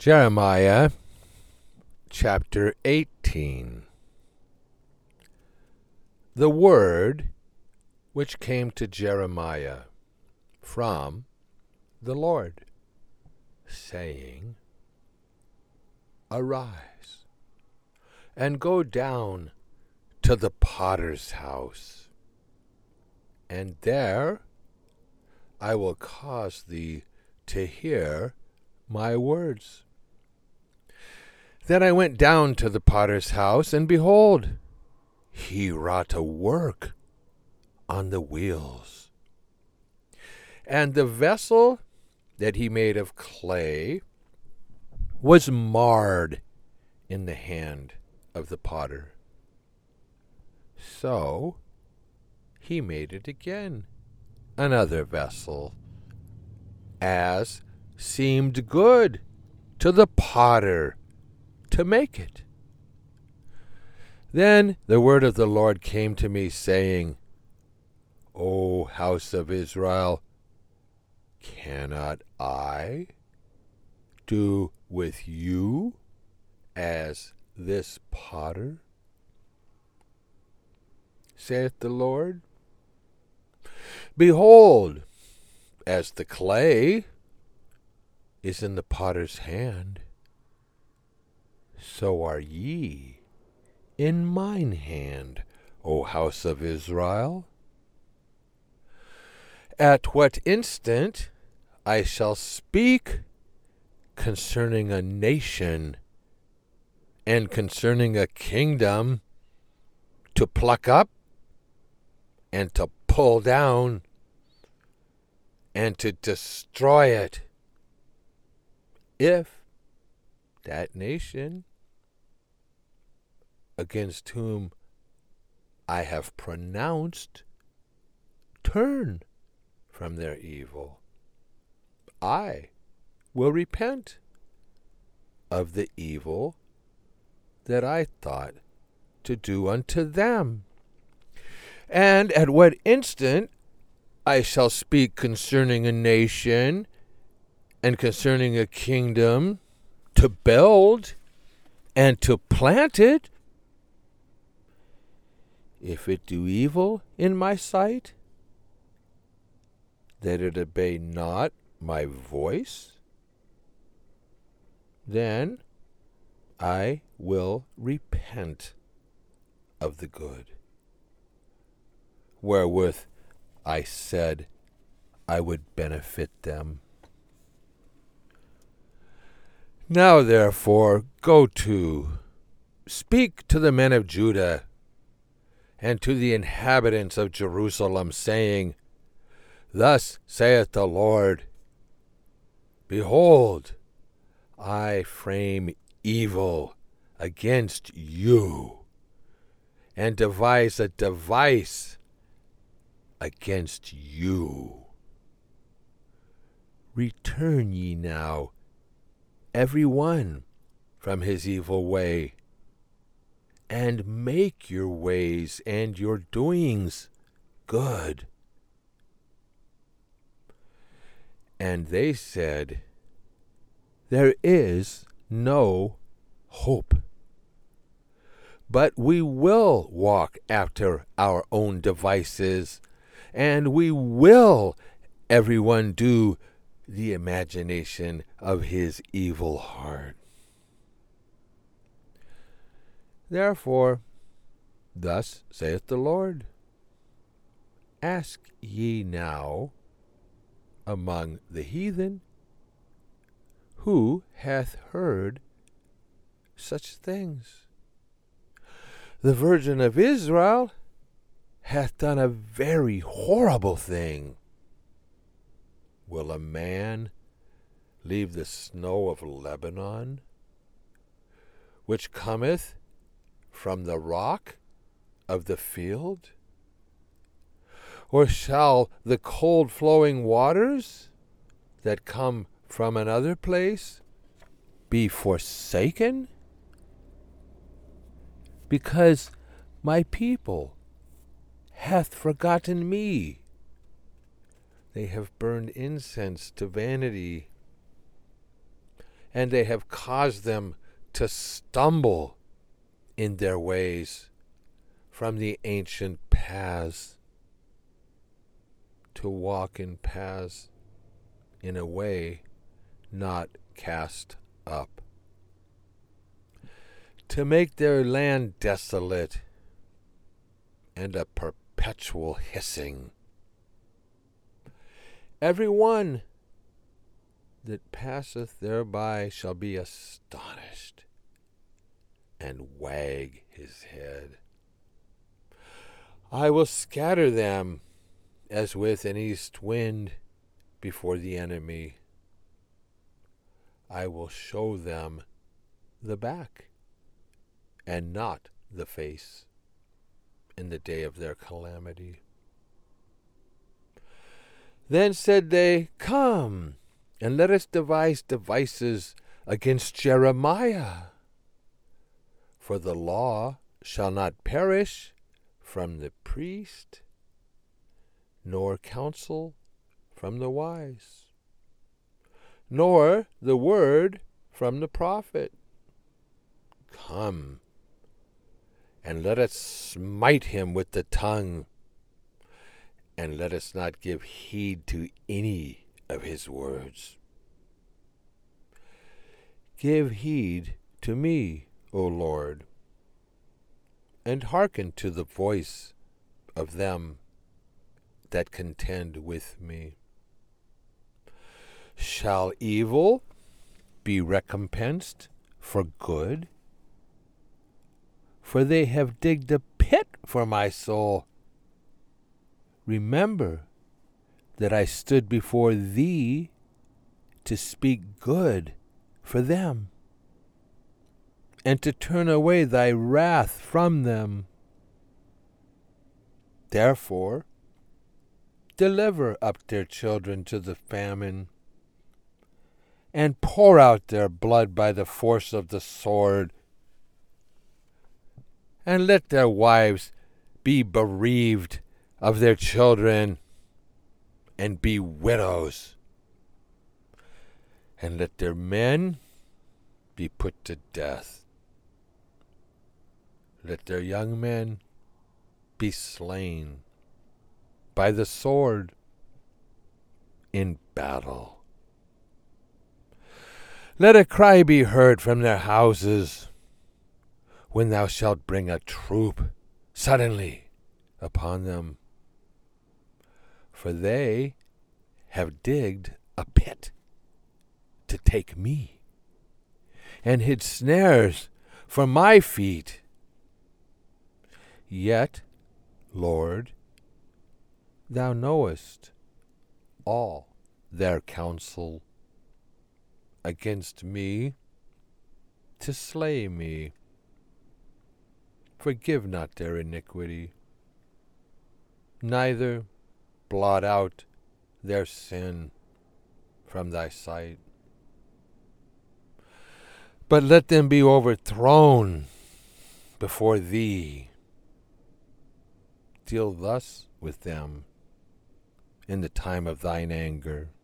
Jeremiah chapter 18. The word which came to Jeremiah from the Lord, saying, Arise, and go down to the potter's house, and there I will cause thee to hear my words. Then I went down to the potter's house, and behold, he wrought a work on the wheels. And the vessel that he made of clay was marred in the hand of the potter. So he made it again, another vessel, as seemed good to the potter to make it. Then the word of the Lord came to me, saying, O house of Israel, cannot I do with you as this potter? Saith the Lord. Behold, as the clay is in the potter's hand, so are ye in mine hand, O house of Israel. At what instant I shall speak concerning a nation and concerning a kingdom to pluck up and to pull down and to destroy it, if that nation against whom I have pronounced turn from their evil, I will repent of the evil that I thought to do unto them. And at what instant I shall speak concerning a nation and concerning a kingdom to build and to plant it, if it do evil in my sight, that it obey not my voice, then I will repent of the good, wherewith I said I would benefit them. Now therefore go to, speak to the men of Judah, and to the inhabitants of Jerusalem, saying, Thus saith the Lord, Behold, I frame evil against you, and devise a device against you. Return ye now, every one from his evil way, and make your ways and your doings good. And they said, There is no hope, but we will walk after our own devices, and we will everyone do the imagination of his evil heart. Therefore, thus saith the Lord, Ask ye now among the heathen, who hath heard such things? The Virgin of Israel hath done a very horrible thing. Will a man leave the snow of Lebanon, which cometh from the rock of the field? Or shall the cold flowing waters that come from another place be forsaken? Because my people hath forgotten me. They have burned incense to vanity, and they have caused them to stumble in their ways from the ancient paths, to walk in paths in a way not cast up, to make their land desolate and a perpetual hissing. Every one that passeth thereby shall be astonished and wag his head. I will scatter them as with an east wind before the enemy. I will show them the back and not the face in the day of their calamity. Then said they, Come, and let us devise devices against Jeremiah. For the law shall not perish from the priest, nor counsel from the wise, nor the word from the prophet. Come, and let us smite him with the tongue, and let us not give heed to any of his words. Give heed to me, O Lord, and hearken to the voice of them that contend with me. Shall evil be recompensed for good? For they have digged a pit for my soul. Remember that I stood before thee to speak good for them, and to turn away thy wrath from them. Therefore, deliver up their children to the famine, and pour out their blood by the force of the sword, and let their wives be bereaved of their children, and be widows, and let their men be put to death. Let their young men be slain by the sword in battle. Let a cry be heard from their houses when thou shalt bring a troop suddenly upon them. For they have digged a pit to take me, and hid snares for my feet. Yet, Lord, thou knowest all their counsel against me to slay me. Forgive not their iniquity, neither blot out their sin from thy sight. But let them be overthrown before thee. Deal thus with them in the time of thine anger.